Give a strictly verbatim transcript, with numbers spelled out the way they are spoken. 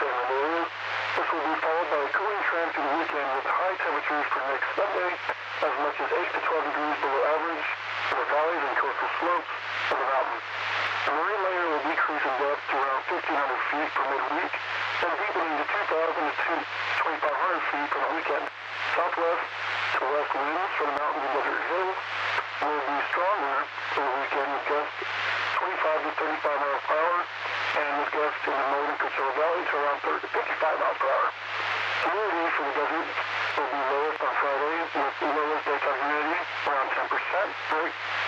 inland areas. This will be followed by a cooling trend through the weekend with high temperatures for next Sunday, as much as eight to twelve degrees below average for the valleys and coastal slopes of the mountain. The marine layer will decrease in depth to around fifteen hundred feet per midweek, and deepening to two thousand to twenty-five hundred feet for the weekend. Southwest to west winds from the mountains and desert hills will be stronger for the weekend with gusts twenty-five to thirty-five miles per hour, and with gusts in the northern Coachella Valley to around thirty to fifty-five miles per hour. Humidity for the desert will be lowest on Friday, with lowest daytime humidity around ten percent.